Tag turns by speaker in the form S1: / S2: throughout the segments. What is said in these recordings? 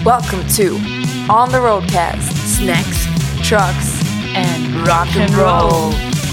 S1: Welcome to On the Roadcast, Snacks, Trucks, and Rock and Roll.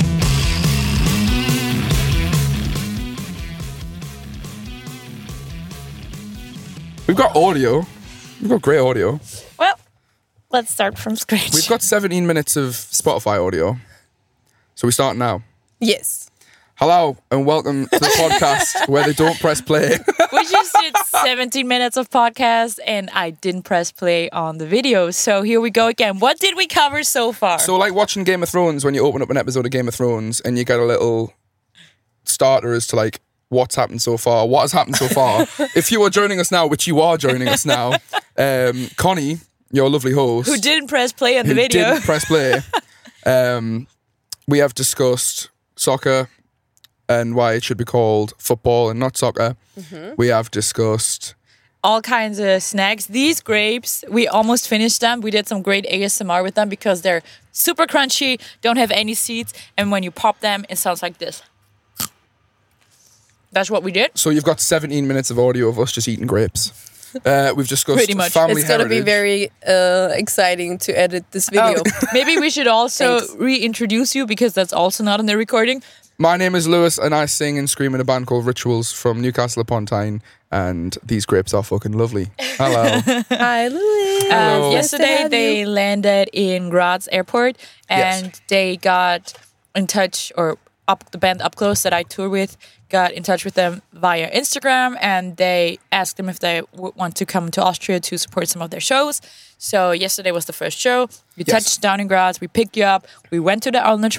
S2: We've got audio. We've got great audio.
S3: Well, let's start from scratch.
S2: We've got 17 minutes of Spotify audio. So we start now.
S3: Yes.
S2: Hello and welcome to the podcast where they don't press play.
S3: We just did 17 minutes of podcast and I didn't press play on the video. So here we go again. What did we cover so far?
S2: So like watching Game of Thrones when you open up an episode of Game of Thrones and you get a little starter as to like what's happened so far, what has happened so far. If you are joining us now, which you are joining us now, Connie, your lovely host.
S3: Who didn't press play on the video.
S2: Didn't press play. We have discussed soccer and why it should be called football and not soccer. Mm-hmm. We have discussed
S3: all kinds of snacks. These grapes, we almost finished them. We did some great ASMR with them because they're super crunchy, don't have any seeds, and when you pop them, it sounds like this. That's what we did.
S2: So you've got 17 minutes of audio of us just eating grapes. We've discussed
S3: Pretty much.
S2: family
S4: It's going to be
S2: heritage.
S4: very exciting to edit this video.
S3: Maybe we should also
S4: Thanks.
S3: reintroduce you because that's also not in the recording.
S2: My name is Lewis and I sing and scream in a band called Rituals from Newcastle upon Tyne, and these grapes are fucking lovely. Hello.
S4: Hi, Louis.
S2: Hello.
S3: Yesterday they landed in Graz airport and
S2: Yes.
S3: they got in touch, or the band Up Close that I tour with got in touch with them via Instagram, and they asked them if they would want to come to Austria to support some of their shows. So yesterday was the first show. We
S2: Yes.
S3: touched down in Graz. We picked you up. We went to the Arnold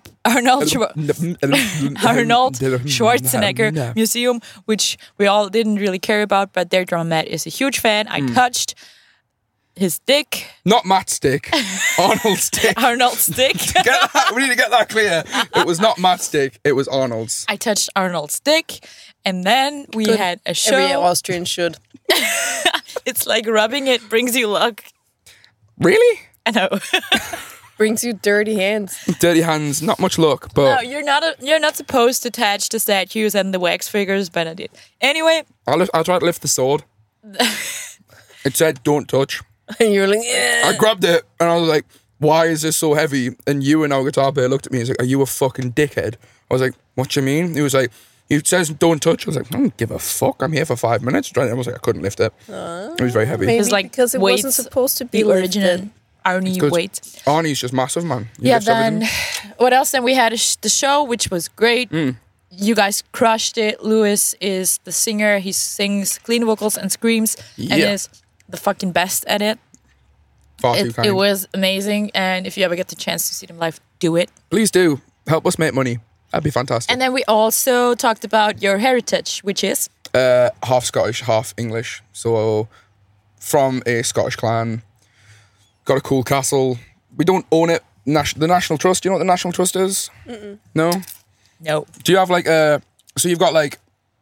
S3: Schwarzenegger Museum, which we all didn't really care about, but their drum mat is a huge fan. I touched his dick,
S2: Not Matt's dick, Arnold's dick.
S3: Arnold's dick.
S2: We need to get that clear. It was not Matt's dick, it was Arnold's.
S3: I touched Arnold's dick, and then we
S4: Good.
S3: had a show.
S4: Every Austrian should.
S3: It's like rubbing it brings you luck.
S2: Really?
S3: I know.
S4: Brings you dirty hands.
S2: Dirty hands, not much luck, but
S3: No, you're not supposed to touch the statues and the wax figures, but I did. Anyway,
S2: I'll try to lift the sword. It said don't touch.
S4: And you're like, yeah.
S2: I grabbed it and I was like, why is this so heavy? And you and our guitar player looked at me and was like, are you a fucking dickhead? I was like, what you mean? He was like, it says don't touch. I was like, I don't give a fuck. I'm here for 5 minutes. I was like, I couldn't lift it. It was very heavy.
S4: Maybe
S3: it's like
S4: because it
S3: weights,
S4: wasn't supposed to be
S3: the original
S4: lifted.
S3: Arnie
S2: Good.
S3: weight.
S2: Arnie's just massive, man. He
S3: Yeah,
S2: lifts
S3: then
S2: everything.
S3: what else? Then we had the show, which was great. You guys crushed it. Lewis is the singer. He sings clean vocals and screams and
S2: Yeah.
S3: is the fucking best at it.
S2: Far too kind.
S3: It was amazing. And if you ever get the chance to see them live, do it.
S2: Please do. Help us make money. That'd be fantastic.
S3: And then we also talked about your heritage, which is
S2: Half Scottish, half English. So from a Scottish clan. Got a cool castle. We don't own it. The National Trust. Do you know what the National Trust is? No?
S3: no.
S2: Do you have like so you've got like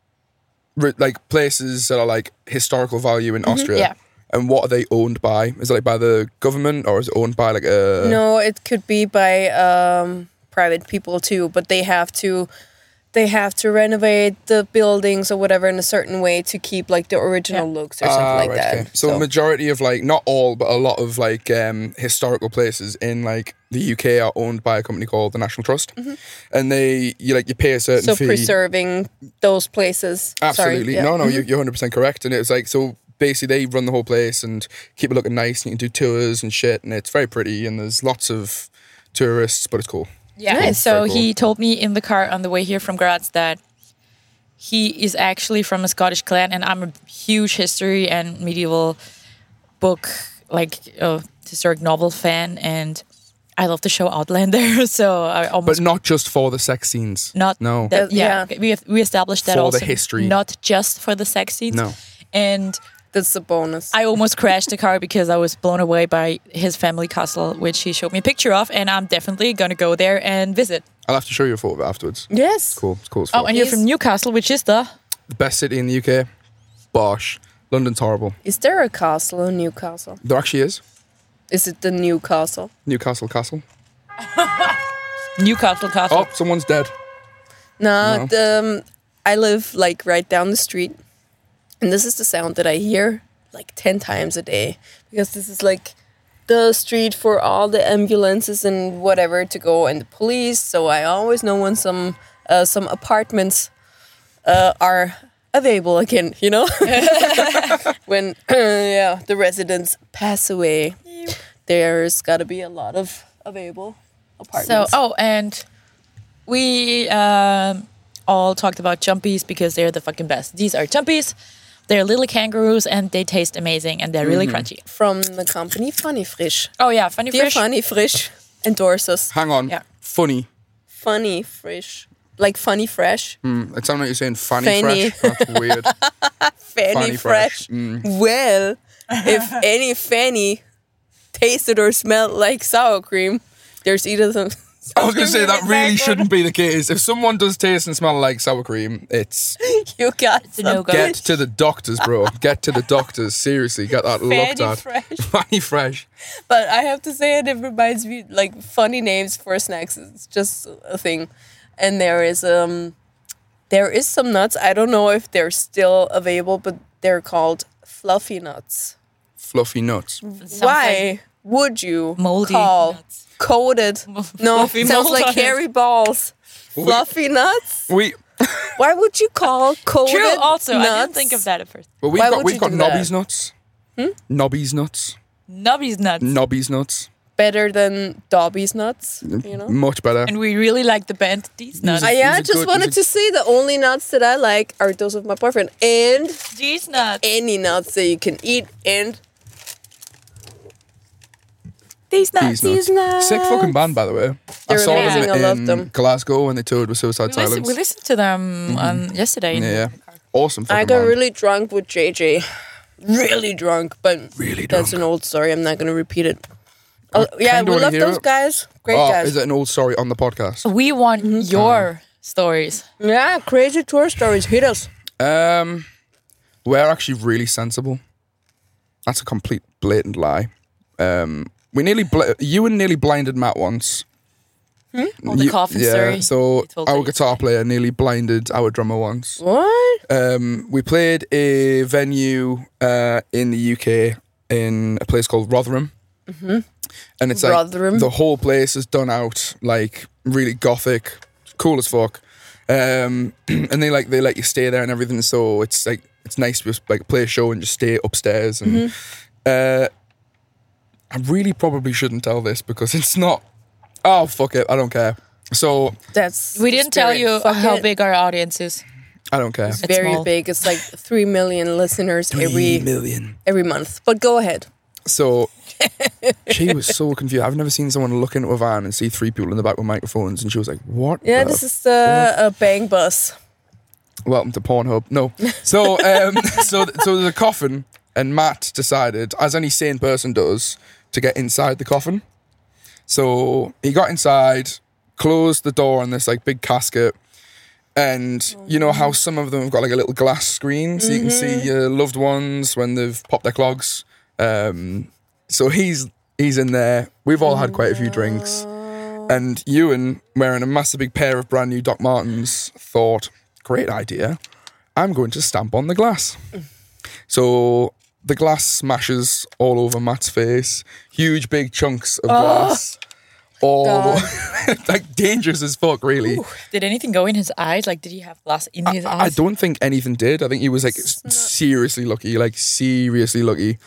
S2: places that are like historical value in Austria?
S3: yeah.
S2: And what are they owned by? Is it like by the government or is it owned by like a...
S4: No, it could be by private people too, but they have to renovate the buildings or whatever in a certain way to keep like the original looks or something like
S2: right,
S4: that.
S2: okay. So majority of like, not all, but a lot of like historical places in like the UK are owned by a company called the National Trust. And you pay a certain
S4: So
S2: fee.
S4: preserving those places.
S2: Absolutely.
S4: Sorry, yeah.
S2: No, you're 100% correct. And it's like, so basically they run the whole place and keep it looking nice and you can do tours and shit and it's very pretty and there's lots of tourists, but it's cool.
S3: Yeah.
S4: Nice.
S3: So
S2: Very cool.
S3: he told me in the car on the way here from Graz that he is actually from a Scottish clan, and I'm a huge history and medieval book, like historic novel fan, and I love the show Outlander. So I almost
S2: But not just for the sex scenes.
S3: not
S2: No.
S3: that, yeah.
S4: Yeah.
S3: We established that
S2: For the
S3: also
S2: history.
S3: not just for the sex scenes.
S2: No.
S3: And
S4: That's the bonus.
S3: I almost crashed the car because I was blown away by his family castle, which he showed me a picture of, and I'm definitely gonna go there and visit.
S2: I'll have to show you a photo of it afterwards.
S4: Yes.
S2: Cool. It's cool as
S3: Oh,
S2: fuck.
S3: and you're from Newcastle, which is the
S2: Best city in the UK. Bosh. London's horrible.
S4: Is there a castle in Newcastle?
S2: There actually is.
S4: Is it the Newcastle?
S2: Newcastle Castle.
S3: Newcastle Castle.
S2: Oh, someone's dead.
S4: No,
S2: No.
S4: I live like right down the street, and this is the sound that I hear like 10 times a day, because this is like the street for all the ambulances and whatever to go, and the police. So I always know when some apartments are available again, you know. When the residents pass away, there's got to be a lot of available apartments.
S3: So, and we all talked about Jumpies because they're the fucking best. These are Jumpies. They're little kangaroos and they taste amazing and they're really crunchy.
S4: From the company Funny Frisch.
S3: Oh yeah, Funny
S4: Dear
S3: Frisch.
S4: Funny Frisch, endorse us.
S2: Hang on.
S3: Yeah.
S2: Funny.
S4: Funny Frisch. Like Funny Fresh.
S2: It sounds like you're saying fanny
S4: Fanny.
S2: fresh. That's weird.
S4: Fanny
S2: Funny
S4: Fresh.
S2: Fresh.
S4: Well, if any Fanny tasted or smelled like sour cream, there's either some...
S2: I was going to say that really shouldn't be the case. If someone does taste and smell like sour cream, it's
S4: You got
S3: a no-go.
S2: get to the doctors, bro. Get to the doctors. Seriously, get that looked
S4: Fanny
S2: at.
S4: Fresh.
S2: Fanny Fresh.
S4: But I have to say it reminds me, like, funny names for snacks. It's just a thing. And there is some nuts. I don't know if they're still available, but they're called fluffy nuts.
S2: Fluffy nuts.
S3: Sounds
S4: Why
S3: like
S4: would you
S3: moldy
S4: call
S3: nuts.
S4: coated? No,
S3: Fluffy
S4: sounds
S3: mold
S4: like
S3: on it.
S4: hairy balls. Fluffy nuts?
S2: We
S4: Why would you call coated
S3: True. Also,
S4: nuts?
S3: I didn't think of that at first.
S2: Well,
S4: Why would
S2: we've
S4: you
S2: got
S4: do that?
S2: Nobby's nuts. Nobby's nuts.
S3: Nubby's nuts.
S2: Nobby's nuts.
S4: Better than Dobby's nuts, you know?
S2: Much better.
S3: And we really like the band These Nuts.
S2: He's
S4: I
S2: a
S4: just
S2: good-
S4: wanted
S2: he's a-
S4: to say the only nuts that I like are those of my boyfriend, and
S3: These Nuts.
S4: any nuts that you can eat, and
S3: These Nuts.
S2: These nuts. Sick fucking band, by the way.
S4: They're
S2: I saw
S4: amazing,
S2: them
S4: I love
S2: in
S4: them.
S2: Glasgow when they toured with Suicide Silence.
S3: We listened to them yesterday. in
S2: Yeah,
S3: the car.
S2: awesome fucking
S4: I got
S2: band.
S4: really drunk with JJ. Really drunk, but
S2: Really
S4: that's
S2: drunk.
S4: an old story. I'm not going to repeat it. Oh, yeah,
S2: kinda
S4: we
S2: wanna
S4: love
S2: hear
S4: those
S2: it.
S4: guys. Great
S2: Oh,
S4: guys.
S2: is it an old story on the podcast?
S3: We want your stories.
S4: Yeah, crazy tour stories. Hit us.
S2: We're actually really sensible. That's a complete blatant lie. We nearly Ewan nearly blinded Matt once.
S3: Oh, the coffin
S2: yeah,
S3: story.
S2: so
S3: You told
S2: our
S3: me.
S2: guitar player nearly blinded our drummer once.
S4: What?
S2: We played a venue in the UK in a place called Rotherham. And it's like
S4: Rotherham?
S2: the whole place is done out like really gothic, cool as fuck. And they let you stay there and everything, so it's like it's nice to just like play a show and just stay upstairs. And I really probably shouldn't tell this because it's not. Oh fuck it, I don't care. So
S4: That's
S3: We
S4: the
S3: didn't tell
S4: spirit.
S3: you
S4: Fuck
S3: how
S4: it.
S3: big our audience is.
S2: I don't care.
S4: It's very
S3: small.
S4: big. It's like 3 million listeners
S2: 3 million.
S4: every month. But go ahead.
S2: So she was so confused. I've never seen someone look into a van and see 3 people in the back with microphones, and she was like, "What?"
S4: Yeah,
S2: the
S4: this is the bang bus.
S2: Welcome to Pornhub. No. So, so there's a coffin, and Matt decided, as any sane person does, to get inside the coffin. So he got inside, closed the door on this like big casket, and you know how some of them have got like a little glass screen so you can see your loved ones when they've popped their clogs. So he's in there. We've all had quite a few drinks, and Ewan, wearing a massive big pair of brand new Doc Martens, thought, great idea. I'm going to stamp on the glass. So the glass smashes all over Matt's face. Huge big chunks of glass. All like dangerous as fuck, really.
S3: Did anything go in his eyes? Like, did he have glass in his
S2: I
S3: eyes?
S2: don't think anything did. I think he was like seriously lucky, like seriously lucky.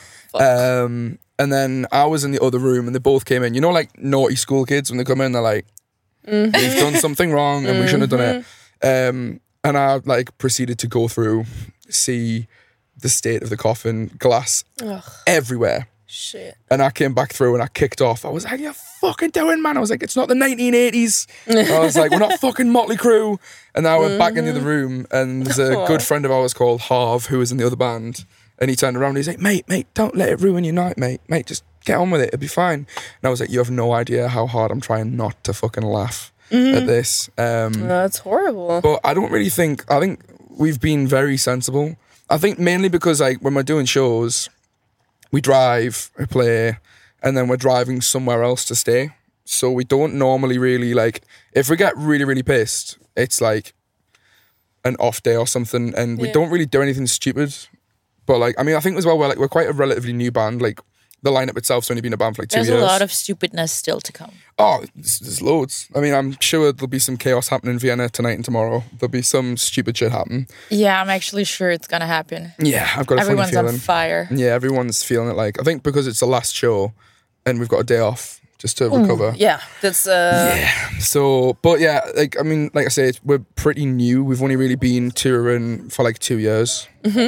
S2: And then I was in the other room and they both came in. You know, like naughty school kids when they come in, they're like, we've done something wrong and we shouldn't have done it. And I like proceeded to go through, see the state of the coffin, glass everywhere.
S4: Shit.
S2: And I came back through and I kicked off. I was like, "You're fucking doing, man." I was like, "It's not the 1980s." I was like, "We're not fucking Motley Crue." And then I went back into the room and there's a good friend of ours called Harv who was in the other band. And he turned around and he's like, mate, don't let it ruin your night, mate. Mate, just get on with it. It'll be fine. And I was like, you have no idea how hard I'm trying not to fucking laugh at this.
S4: That's horrible.
S2: But I don't really think, I think we've been very sensible. I think mainly because like when we're doing shows, we drive, we play, and then we're driving somewhere else to stay. So we don't normally really like, if we get really, really pissed, it's like an off day or something, and we don't really do anything stupid. But like, I mean, I think as well, we're quite a relatively new band. Like the lineup itself's only been a band for like 2 years.
S3: There's a lot of stupidness still to come.
S2: Oh, there's loads. I mean, I'm sure there'll be some chaos happening in Vienna tonight and tomorrow. There'll be some stupid shit happen.
S3: Yeah, I'm actually sure it's gonna happen.
S2: Yeah, I've got a
S3: Everyone's
S2: funny feeling.
S3: on fire.
S2: Yeah, everyone's feeling it. Like, I think because it's the last show and we've got a day off just to recover.
S4: Yeah, that's
S2: So, but yeah, like, I mean, like I say, we're pretty new. We've only really been touring for like 2 years.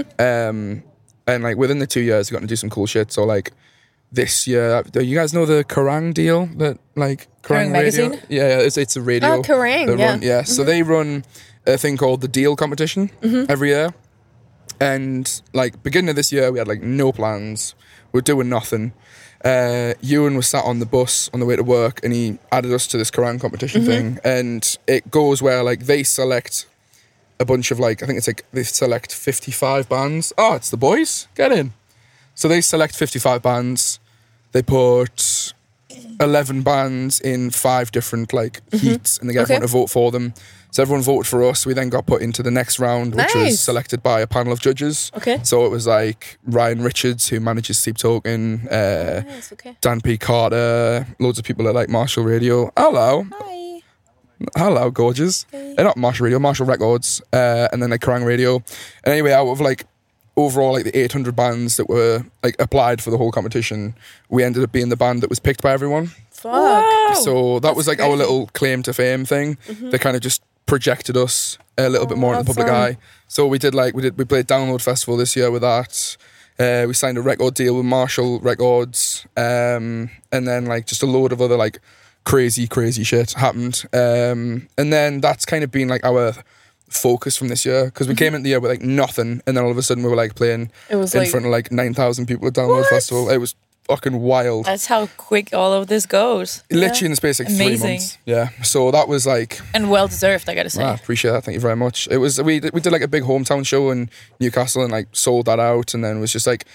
S2: And like within the 2 years, we've got to do some cool shit. So like this year, do you guys know the Kerrang deal? That like
S3: Kerrang
S2: Radio?
S3: magazine?
S2: Yeah, it's a radio.
S4: Oh, Kerrang,
S2: that
S4: yeah.
S2: run, so they run a thing called the Deal competition every year. And like beginning of this year, we had like no plans. We're doing nothing. Ewan was sat on the bus on the way to work, and he added us to this Kerrang competition thing. And it goes where like they select a bunch of like, I think it's like they select 55 bands. Oh, it's the boys. Get in. So they select 55 bands. They put 11 bands in 5 different like heats, and they get everyone to vote for them. So everyone voted for us. We then got put into the next round, which was
S4: Nice.
S2: selected by a panel of judges.
S4: Okay.
S2: So it was like Ryan Richards, who manages Sleep Token,
S4: nice. Okay.
S2: Dan P. Carter, loads of people at like Marshall Radio. Hello.
S4: Hi.
S2: Hello, gorgeous. Not Marshall Radio, Marshall Records, and then like Kerrang Radio. And anyway, out of like overall like the 800 bands that were like applied for the whole competition, we ended up being the band that was picked by everyone.
S4: Fuck.
S2: So that was like our
S4: crazy.
S2: little claim to fame thing. They kind of just projected us a little bit more in the
S4: that's
S2: public
S4: fun.
S2: eye. So we played Download Festival this year with that. We signed a record deal with Marshall Records, and then like just a load of other like crazy shit happened. And then that's kind of been like our focus from this year, because we came into the year with like nothing, and then all of a sudden we were like playing
S4: It was
S2: in
S4: like-
S2: front of like 9,000 people at Download Festival. It was fucking wild.
S3: That's how quick all of this goes.
S2: Literally in the space of like 3
S3: Amazing.
S2: months. Yeah. So that was like,
S3: And well deserved, I gotta say.
S2: I appreciate that. Thank you very much. It was we did like a big hometown show in Newcastle and like sold that out, and then it was just like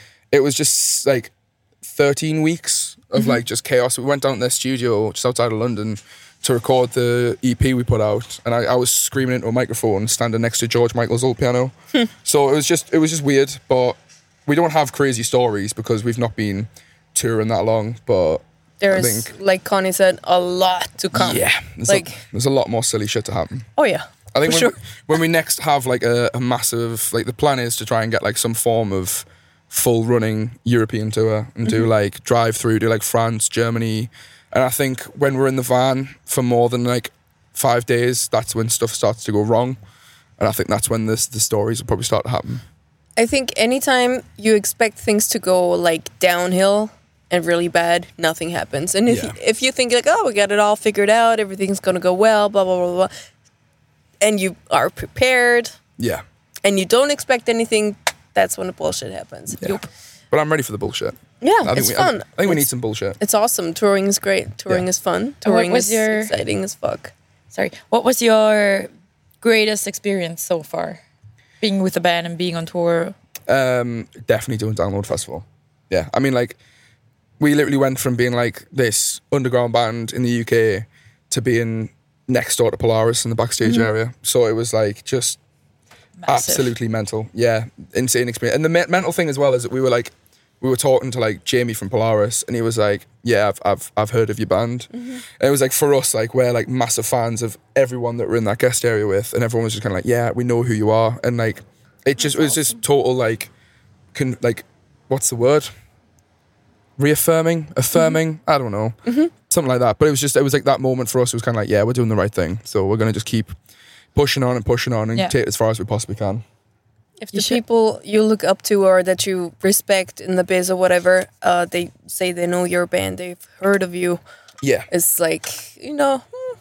S2: 13 weeks of like just chaos. We went down to their studio just outside of London to record the EP we put out, and I was screaming into a microphone standing next to George Michael's old piano. So it was just weird, but we don't have crazy stories because we've not been touring that long. But
S4: There's,
S2: I think,
S4: like Connie said, a lot to come.
S2: yeah, there's a lot more silly shit to happen.
S4: Oh yeah.
S2: I think
S4: For
S2: when we next have like a massive, like the plan is to try and get like some form of full running European tour and do like drive through, do like France, Germany. And I think when we're in the van for more than like 5 days, that's when stuff starts to go wrong. And I think that's when the stories will probably start to happen.
S4: I think anytime you expect things to go like downhill and really bad, nothing happens. And if you think like, oh, we got it all figured out, everything's gonna go well, blah blah blah blah, and you are prepared
S2: Yeah.
S4: and you don't expect anything, that's when the bullshit happens.
S2: Yeah. But I'm ready for the bullshit.
S4: Yeah,
S2: I think
S4: it's fun.
S2: I think we need some bullshit.
S4: It's awesome. Touring is great. Touring
S2: Yeah.
S4: is fun.
S3: what
S4: Touring
S3: was
S4: is
S3: your-
S4: exciting as fuck.
S3: Sorry. What was your greatest experience so far? Being with the band and being on tour?
S2: Definitely doing Download Festival. Yeah, I mean, like, we literally went from being like this underground band in the UK to being next door to Polaris in the backstage area. So it was like just
S3: Massive.
S2: absolutely mental. Yeah, insane experience. And the mental thing as well is that we were talking to like Jamie from Polaris, and he was like, "Yeah, I've heard of your band." And it was like for us, like we're like massive fans of everyone that we're in that guest area with, and everyone was just kind of like, "Yeah, we know who you are," and like it was just total like, what's the word? Reaffirming, affirming, I don't know, something like that. But it was like that moment for us. It was kind of like, yeah, we're doing the right thing, so we're gonna just keep pushing on and
S3: Yeah.
S2: take it as far as we possibly can.
S4: If
S3: You
S4: the
S3: should-
S4: people you look up to or that you respect in the biz or whatever, they say they know your band, they've heard of you,
S2: Yeah,
S4: it's like, you know,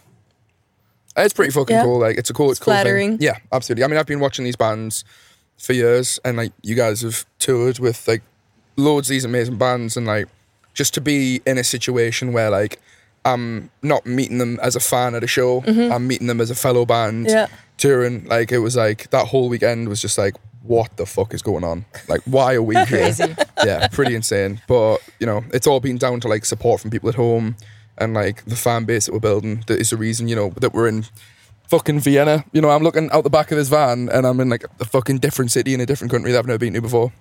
S2: it's pretty fucking
S4: Yeah.
S2: cool. Like it's a cool, cool
S4: flattering.
S2: thing. Yeah, absolutely. I mean, I've been watching these bands for years, and like you guys have toured with like loads of these amazing bands, and like just to be in a situation where like I'm not meeting them as a fan at a show, I'm meeting them as a fellow band
S4: Yeah.
S2: touring. Like it was like that whole weekend was just like, what the fuck is going on? Like, why are we here?
S3: Crazy.
S2: Yeah, pretty insane. But you know, it's all been down to like support from people at home and like the fan base that we're building. That is the reason, you know, that we're in fucking Vienna. You know, I'm looking out the back of this van and I'm in like a fucking different city in a different country that I've never been to before.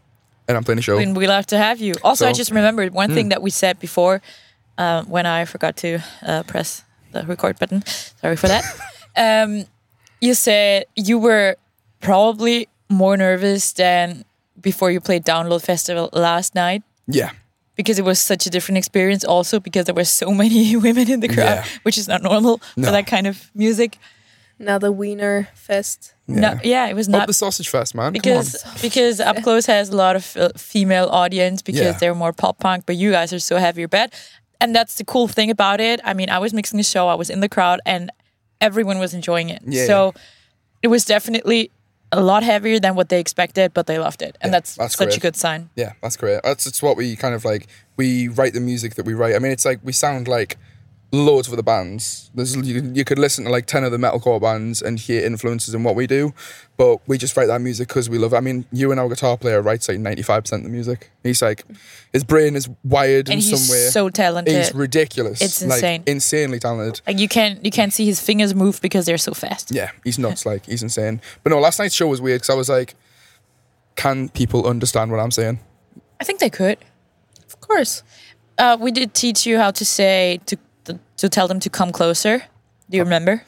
S2: and I'm playing a show.
S3: We love to have you. Also, I
S2: So-
S3: just remembered one thing that we said before when I forgot to press the record button. Sorry for that. You said you were probably more nervous than before you played Download Festival last night
S2: Yeah.
S3: because it was such a different experience. Also, because there were so many women in the crowd,
S2: Yeah.
S3: which is not normal
S2: No.
S3: for that kind of music.
S4: Now the Wiener Fest.
S3: No, yeah, it was
S2: Up
S3: not.
S2: the sausage fest, man.
S3: Because Up Close has a lot of female audience because
S2: Yeah.
S3: they're more pop punk, but you guys are so heavier bed, and that's the cool thing about it. I mean, I was mixing the show, I was in the crowd, and everyone was enjoying it.
S2: Yeah,
S3: So it was definitely a lot heavier than what they expected, but they loved it, and that's
S2: that's
S3: such
S2: great.
S3: a good sign.
S2: Yeah, that's great. It's what we kind of like. We write the music that we write. I mean, it's like we sound like loads of other bands. You could listen to like 10 other metalcore bands and hear influences in what we do, but we just write that music because we love it. I mean, you and our guitar player writes like 95% of the music. He's like, his brain is wired
S3: And
S2: in
S3: he's
S2: some way.
S3: so talented.
S2: He's ridiculous.
S3: It's
S2: Like,
S3: insane.
S2: insanely talented.
S3: Like you can't see his fingers move because they're so fast.
S2: Yeah, he's nuts. Like, he's insane. But no, last night's show was weird because I was like, can people understand what I'm saying?
S3: I think they could.
S4: Of course.
S3: We did teach you how to say to tell them to come closer. Do you remember?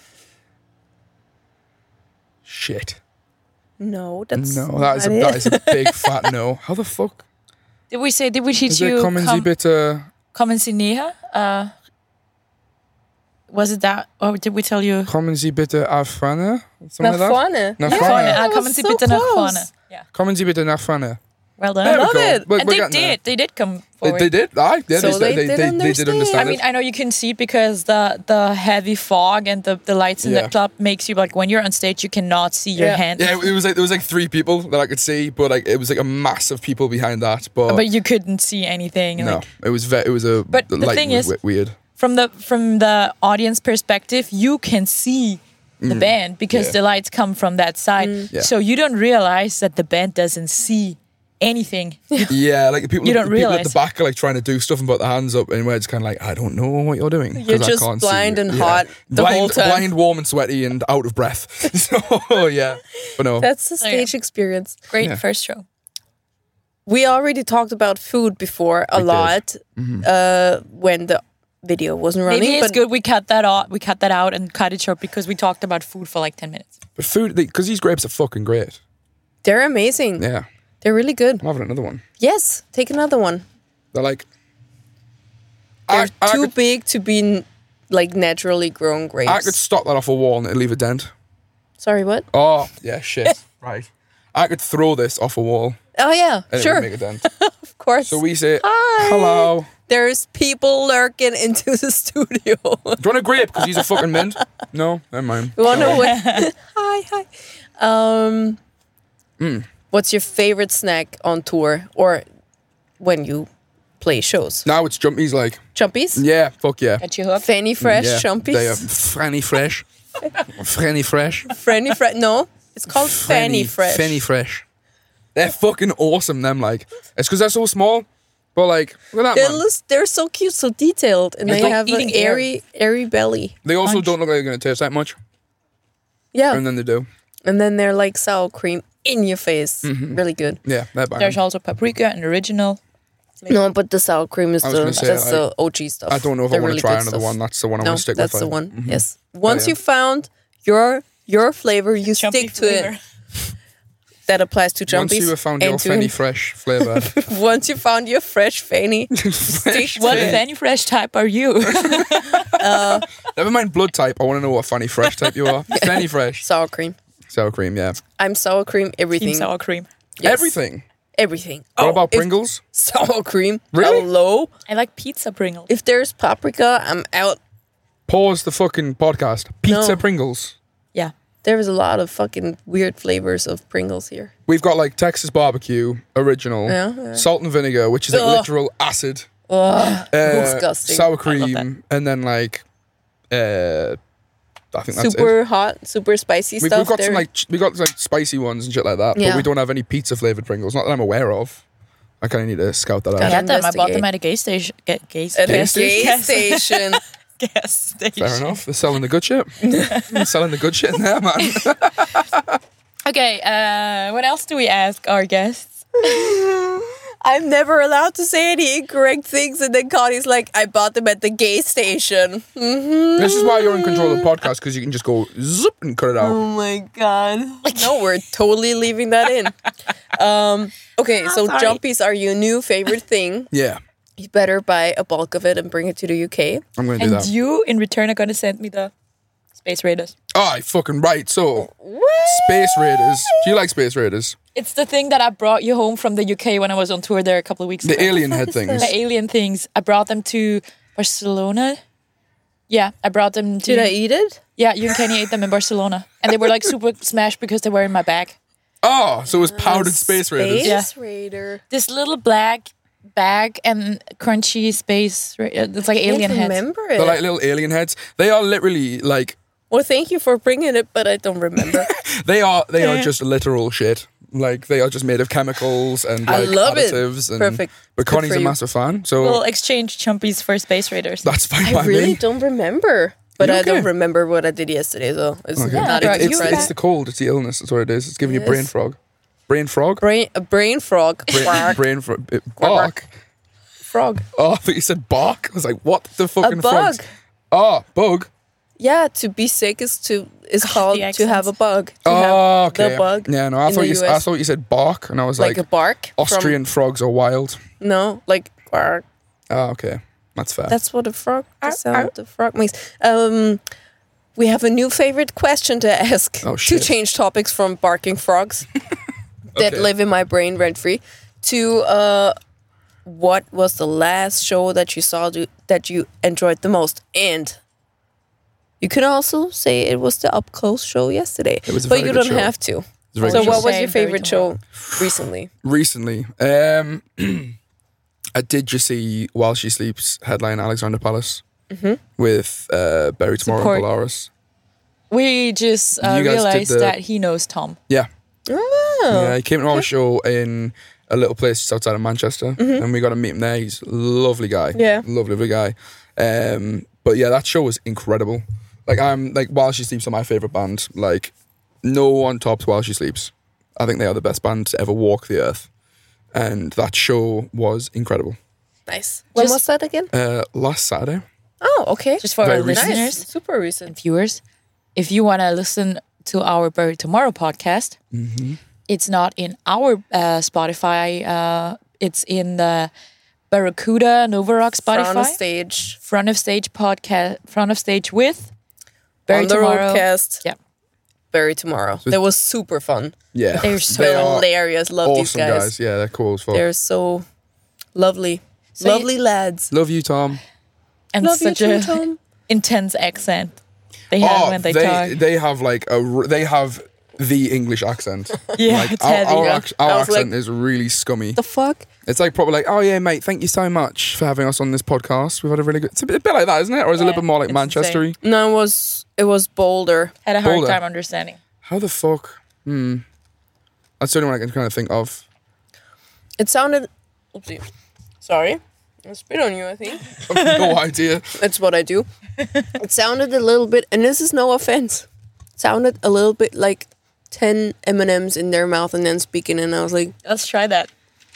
S2: Shit.
S4: No, that's
S2: No, that is
S4: not it.
S2: that is a big fat no. How the fuck?
S3: Did we teach
S2: Is
S3: you
S2: it kommen Sie bitte?
S3: Kommen Sie näher? Was it that, or did we tell you?
S2: Kommen Sie bitte auf vorne? Something
S4: Nach
S2: like that?
S4: vorne.
S2: Nach
S3: Nach
S2: vorne.
S3: vorne.
S4: that
S3: Kommen
S4: was
S3: Sie
S4: so
S3: bitte nach
S4: close.
S3: vorne. Yeah.
S2: Kommen Sie bitte nach vorne.
S3: Well done.
S2: There we
S4: love
S2: go.
S4: it.
S2: We're
S3: And they
S2: getting there.
S3: did come
S2: They,
S3: forward.
S2: they did. Aye, yeah,
S4: So they did
S2: did
S4: understand.
S2: understand
S3: I
S2: it.
S3: mean, I know you can see it because the heavy fog and the lights in
S2: Yeah.
S3: the club makes you like when you're on stage you cannot see your
S4: Yeah.
S3: hand.
S2: Yeah, it was like there was like 3 people that I could see, but like it was like a massive people behind that. But
S3: But you couldn't see anything.
S2: no,
S3: Like,
S2: it was a.
S3: But the
S2: light
S3: thing
S2: was
S3: is-
S2: weird.
S3: from the audience perspective, you can see the band because
S2: Yeah.
S3: the lights come from that side.
S2: Yeah.
S3: So you don't realize that the band doesn't see anything.
S2: Yeah, like the people,
S3: You don't
S2: the people at
S3: realise.
S2: the back are like trying to do stuff and put their hands up, and we're just kind of like, I don't know what you're doing. 'cause
S4: You're
S2: I
S4: just
S2: can't see
S4: blind
S2: you.
S4: and hot the
S2: blind,
S4: whole time.
S2: Blind, warm, and sweaty, and out of breath. So yeah, but no,
S4: That's the
S3: Oh, yeah.
S4: stage experience.
S3: Great
S2: Yeah.
S3: first show.
S4: We already talked about food before a
S2: We did.
S4: lot when the video wasn't running.
S3: Maybe it's
S4: but
S3: good we cut that out. We cut that out and cut it short because we talked about food for like 10 minutes.
S2: but food because these grapes are fucking great.
S4: they're amazing.
S2: Yeah,
S4: They're really good.
S2: I'm having another one.
S4: Yes, take another one.
S2: They're like,
S4: They're
S2: I
S4: too
S2: could,
S4: big to be like naturally grown grapes.
S2: I could stop that off a wall and it'd leave a dent.
S4: Sorry, what?
S2: Oh yeah, shit. Right, I could throw this off a wall
S4: Oh yeah,
S2: and it
S4: sure,
S2: would make a dent.
S4: of course.
S2: So we say,
S4: Hi.
S2: hello.
S4: There's people lurking into the studio.
S2: Do you want a grape? Because he's a fucking mint. No, never mind.
S4: We want to win. Hi. What's your favorite snack on tour or when you play shows?
S2: Now it's jumpies like,
S4: Chumpies?
S2: yeah, fuck yeah.
S3: Got you hooked?
S4: Fanny Fresh
S2: Yeah,
S4: Chumpies?
S2: they are Franny Fresh. Franny Fresh.
S4: Fanny Fresh? No, it's called Fanny Fresh.
S2: Fanny Fresh. They're fucking awesome, them, like. It's because they're so small, but, like, look at that, man.
S4: They're so cute, so detailed, and
S3: It's
S4: they
S3: like
S4: have an
S3: eating air.
S4: airy belly.
S2: They also
S3: Punch.
S2: don't look like they're going to taste that much,
S4: Yeah,
S2: and then they do.
S4: and then they're like sour cream in your face.
S2: Mm-hmm.
S4: Really good.
S2: Yeah, they're banging.
S3: There's also paprika and original.
S4: No, but the sour cream is
S2: I was gonna say,
S4: that's the OG stuff.
S2: I don't know if
S4: They're
S2: I want
S4: really
S2: to try
S4: good
S2: another
S4: stuff.
S2: one. That's the one I
S4: No,
S2: want to stick
S4: that's
S2: with.
S4: the
S2: like.
S4: one. Yes. Once
S2: yeah.
S4: you found your flavor, you
S3: Chumpy
S4: stick to
S3: flavor.
S4: it. That applies to
S2: Once
S4: jumpies.
S2: you have found your
S4: and to-
S2: Fanny Fresh flavour.
S4: Once you found your fresh fanny, stick to
S3: What
S4: it.
S3: Fanny Fresh type are you?
S2: Never mind blood type. I want to know what Fanny Fresh type you are. Fanny Fresh.
S4: Sour cream.
S2: Sour cream, yeah.
S4: I'm sour cream. Everything.
S3: Team sour cream.
S4: Yes.
S2: Everything.
S4: Everything.
S2: What about
S4: if
S2: Pringles?
S4: sour cream.
S2: Really?
S4: Hello.
S3: I like pizza Pringles.
S4: If there's paprika, I'm out.
S2: Pause the fucking podcast. Pizza
S4: No.
S2: Pringles.
S3: Yeah.
S4: There's a lot of fucking weird flavors of Pringles here.
S2: We've got like Texas barbecue, original,
S4: Yeah.
S2: salt and vinegar, which is like
S4: Ugh.
S2: literal acid,
S4: Ugh, disgusting.
S2: sour
S3: I love
S2: cream, and then like, I think that's
S4: Super
S2: it.
S4: hot, super spicy
S2: We've
S4: stuff.
S2: got
S4: there.
S2: some we got like spicy ones and shit like that, but
S4: Yeah.
S2: we don't have any pizza flavored Pringles, not that I'm aware of. I kind of need to scout that
S3: I
S2: out.
S3: had them. I bought
S4: investigate.
S3: them at a gas station. Gas
S4: at a
S2: Gas
S4: gas station.
S3: gas station.
S2: Fair enough. They're selling the good shit. They're selling the good shit in there, man.
S3: Okay. What else do we ask our guests?
S4: I'm never allowed to say any incorrect things, and then Connie's like, I bought them at the gay station.
S2: This is why you're in control of the podcast, because you can just go zip and cut it out.
S4: Oh my god. No, we're totally leaving that in. Okay, so
S3: sorry.
S4: jumpies are your new favorite thing.
S2: Yeah,
S4: You better buy a bulk of it and bring it to the UK.
S2: I'm going to do
S3: And
S2: that.
S3: you, in return, are going to send me the Space Raiders.
S2: Oh, fucking right. So, Space Raiders. Do you like Space Raiders?
S3: It's the thing that I brought you home from the UK when I was on tour there a couple of weeks ago.
S2: The alien head things.
S3: The alien things. I brought them to Barcelona. Yeah, I brought them to...
S4: Did I eat it?
S3: Yeah, you and Kenny ate them in Barcelona. And they were like super smashed because they were in my bag.
S2: Oh, so it was powdered Space Raiders.
S4: Space
S3: Yeah.
S4: Raider.
S3: This little black bag and crunchy space... It's like alien
S4: I
S3: heads.
S4: remember it.
S2: They're like little alien heads. They are literally like...
S4: Well, thank you for bringing it, but I don't remember.
S2: They are just literal shit. Like, they are just made of chemicals and
S4: I
S2: like
S4: love it.
S2: additives. And,
S4: Perfect.
S2: But
S4: Good
S2: Connie's
S4: for
S2: a
S4: you.
S2: massive fan, so
S3: We'll exchange chumpies for Space Raiders.
S2: that's fine
S4: I
S2: by
S4: really
S2: me.
S4: don't remember. But
S2: You
S4: I don't
S2: okay?
S4: remember what I did yesterday, so it's
S2: Okay.
S4: not
S3: Yeah,
S4: a
S3: right.
S2: It's,
S4: difference.
S2: it's the cold. It's the illness. That's what it is. It's giving you
S4: Yes.
S2: brain frog. Brain frog?
S4: A brain frog. Quack.
S2: Brain frog. Bark.
S4: Frog.
S2: Oh, I thought you said bark. I was like, what the fucking
S4: A bug.
S2: frogs? Oh, bug.
S4: Yeah, to be sick is called
S3: the
S4: to have a
S3: accents.
S4: bug. To
S2: Oh,
S4: have
S2: okay.
S4: the bug.
S2: Yeah, no, I
S4: in
S2: thought
S4: the
S2: I
S4: US.
S2: thought you said bark, and I was
S4: like
S2: like,
S4: a bark.
S2: Austrian frogs are wild.
S4: From, no, like bark.
S2: Oh, okay, that's fair.
S4: That's what a frog. The sound the frog makes. We have a new favorite question to ask.
S2: Oh,
S4: To
S2: shit.
S4: change topics from barking frogs that
S2: Okay.
S4: live in my brain rent free to what was the last show that you saw that you enjoyed the most? And you can also say it was the Up Close show yesterday.
S2: It was a
S4: but
S2: very
S4: you
S2: good
S4: don't
S2: show.
S4: have to.
S2: It's a very
S4: So
S2: good
S4: what
S2: show.
S4: was your
S3: Say Barry
S4: favorite
S3: tomorrow.
S4: show recently?
S2: Recently, I did just see While She Sleeps headline Alexander Palace with Barry Tomorrow
S3: Support.
S2: and Polaris.
S3: We just
S2: You guys did
S3: realized
S2: the-
S3: that he knows Tom.
S2: Yeah,
S4: Oh.
S2: yeah. He came to our show in a little place just outside of Manchester, and we got to meet him there. He's a lovely guy.
S4: Yeah.
S2: lovely guy. But yeah, that show was incredible. Like, I'm like, While She Sleeps are my favorite band. Like, no one tops While She Sleeps. I think they are the best band to ever walk the earth, and that show was incredible.
S4: Nice. When
S3: Just-
S4: was that again?
S2: Last Saturday.
S4: Oh, okay.
S3: Just for
S2: Very
S3: our
S2: recent.
S3: listeners
S4: Nice. Super recent.
S3: and viewers, if you want to listen to our Barry Tomorrow podcast, it's not in our Spotify. It's in the Barracuda Nova Rock Spotify.
S4: On stage.
S3: Front of Stage podcast. Front of Stage with Barry
S4: on the
S3: Tomorrow.
S4: roadcast.
S3: Yeah,
S4: Barry Tomorrow. That was super fun.
S2: Yeah,
S3: They're so
S2: they are
S4: Hilarious. Love
S2: awesome
S4: these guys.
S2: guys. Yeah, they're cool as fuck.
S4: They're so lovely.
S3: So
S4: lovely lads.
S2: Love you, Tom.
S3: and
S4: Love you
S3: such
S4: too,
S3: a
S4: Tom.
S3: intense accent they have when they talk.
S2: they have like they have the English accent.
S3: Yeah,
S2: like,
S3: it's
S2: our,
S3: heavy.
S2: our,
S3: Yeah.
S2: ac- our
S4: I was
S2: accent
S4: like,
S2: is really scummy.
S4: The fuck?
S2: It's like probably like, oh yeah, mate, thank you so much for having us on this podcast. We've had a really good. It's a bit like that, isn't it? Or is it a little bit more like
S3: it's insane.
S2: Manchestery?
S4: No, it was bolder.
S3: Had a hard
S2: Boulder.
S3: time understanding.
S2: How the fuck? That's the only one I can kind of think of.
S4: It sounded. Oopsie. Sorry. I spit on you, I think.
S2: I have no idea.
S4: That's what I do. It sounded a little bit, and this is no offense. It sounded a little bit like 10 M&Ms in their mouth and then speaking, and I was like,
S3: Let's try that.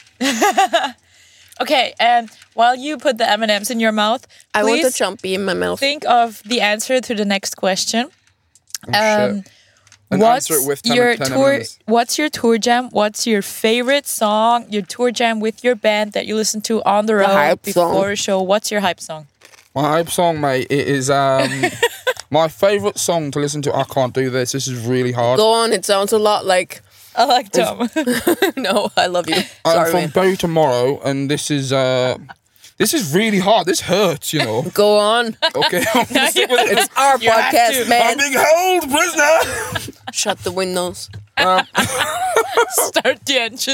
S3: Okay, and while you put the M&Ms in your mouth,
S4: I want the
S3: please
S4: jumpy in my mouth.
S3: think of the answer to the next question.
S2: Oh, shit. And
S3: What's
S2: answer it with 10
S3: your
S2: 10
S3: tour?
S2: M&Ms.
S3: What's your tour jam? What's your favorite song? Your tour jam with your band that you listen to on the road
S4: hype
S3: before
S4: song.
S3: a show. What's your hype song?
S2: My hype song, mate, it is my favourite song to listen to. I can't do this. This is really hard.
S4: Go on, it sounds a lot like.
S3: I like Tom.
S4: No, I love you.
S2: I'm
S4: Sorry,
S2: from
S4: man.
S2: Barry Tomorrow, and this is really hard. This hurts, you know.
S4: Go on.
S2: Okay, I'm gonna stick with it.
S4: It's our
S3: You have
S4: podcast,
S3: to.
S4: man.
S2: I'm being held prisoner.
S4: Shut the windows.
S3: Start the engine.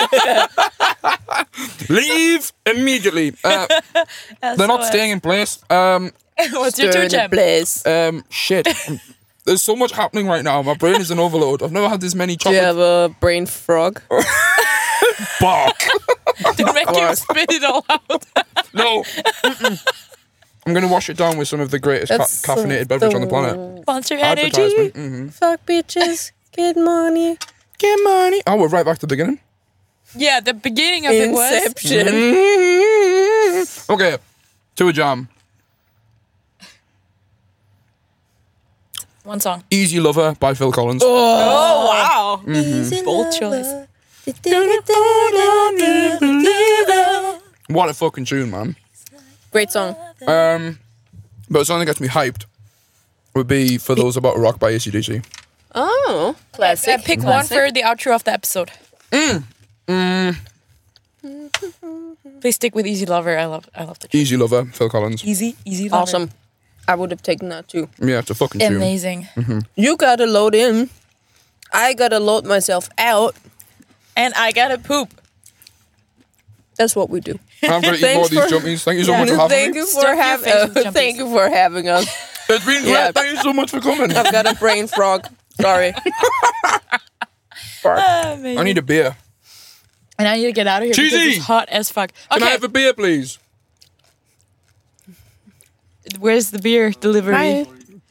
S2: Leave immediately. They're not staying in place.
S3: What's your tour
S4: Stir the
S3: jam?
S4: place.
S2: Shit. There's so much happening right now. My brain is an overload. I've never had this many
S4: Do you
S2: chocolate
S4: have a brain frog?
S2: bark.
S3: To make you spit it all out.
S2: No. Mm-mm. I'm going to wash it down with some of the greatest
S4: That's
S2: caffeinated beverage on the planet.
S3: Monster Energy.
S2: Advertisement.
S4: Fuck bitches. Get money.
S2: Get money. Oh, we're right back to the beginning.
S3: Yeah, the beginning of it was.
S4: Inception.
S2: Okay, to a jam.
S3: One song.
S2: Easy Lover by Phil Collins.
S3: Oh, wow.
S2: Mm-hmm.
S3: Bold choice.
S2: What a fucking tune, man.
S4: Great song.
S2: But a song that gets me hyped would be For Those About to Rock by AC/DC.
S4: Oh, classic.
S3: Pick one for the outro of the episode. Please stick with Easy Lover. I love the tune.
S2: Easy Lover, Phil Collins.
S3: Easy Lover.
S4: Awesome. I would have taken that too.
S2: Yeah, it's a fucking tune.
S3: Amazing.
S4: You gotta load in. I gotta load myself out.
S3: And I gotta poop.
S4: That's what we do.
S2: I'm going to eat more of these jumpies. Thank you so much for having
S4: Thank
S2: me.
S4: you
S3: Stuff
S4: for
S3: your face with
S4: having.
S3: jumpies.
S4: Thank you for having us.
S2: It's been great.
S4: Yeah.
S2: Thank you so much for coming.
S4: I've got a brain frog. Sorry.
S3: Amazing.
S2: I need a beer.
S3: And I need to get out of here because
S2: Cheesy!
S3: it's hot as fuck.
S2: Can I
S3: Okay,
S2: have a beer, please?
S3: where's the beer delivery?
S4: Hi.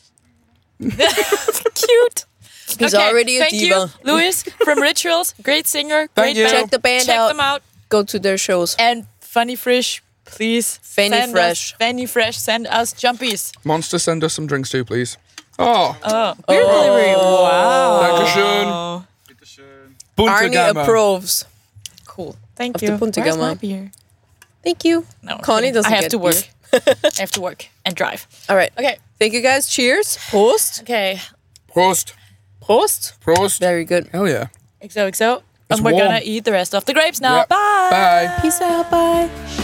S3: Cute.
S4: He's already a
S3: thank
S4: diva.
S3: you, Louis from Rituals. Great singer. Great
S2: you.
S3: band.
S4: Check the band
S3: Check
S4: out.
S3: them out.
S4: Go to their shows.
S3: And Funny Fresh, please.
S4: Fanny
S3: send
S4: Fresh.
S3: Us, Fanny Fresh, send us jumpies.
S2: Monster, send us some drinks too, please. Oh,
S3: Oh, beer delivery. Wow.
S2: Dankeschön. Bunte
S4: Arnie
S2: Gamma.
S4: approves.
S3: Cool. Thank
S4: Of the
S3: you.
S4: Punta
S3: Where's
S4: Gamma.
S3: my beer?
S4: Thank you.
S3: No, I'm
S4: Connie
S3: kidding.
S4: doesn't
S3: I have
S4: get
S3: to work.
S4: beer.
S3: I have to work and drive.
S4: All right.
S3: Okay.
S4: Thank you guys. Cheers. Post.
S3: Okay.
S2: Prost.
S4: Post.
S2: Prost.
S4: Very good.
S2: Hell yeah.
S3: XOXO.
S2: It's
S3: And we're
S2: warm.
S3: gonna eat the rest of the grapes now.
S2: Yeah.
S3: Bye.
S2: Bye.
S4: Peace out. Bye.